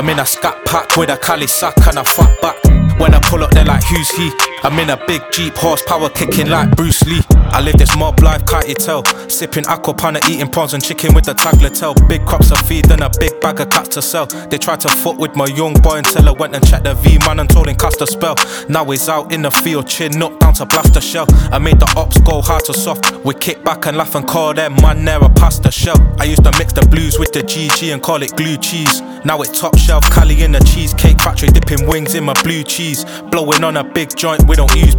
I'm in a scat pack with a Cali sack and a fat back. When I pull up, they're like, who's he? I'm in a big Jeep, horsepower kicking like Bruce Lee. I live this mob life, can't you tell? Sipping aquapana, eating prawns and chicken with the tagliatelle. Big crops of feed and a big bag of cats to sell. They tried to fuck with my young boy until I went and checked the V-man and told him cast a spell. Now he's out in the field, chin up down to blast a shell. I made the ops go hard to soft. We kick back and laugh and call them man there a pasta shell. I used to mix the blues with the GG and call it glue cheese. Now it's top shelf, Cali in the cheesecake factory, dipping wings in my blue cheese. Blowing on a big joint, we don't use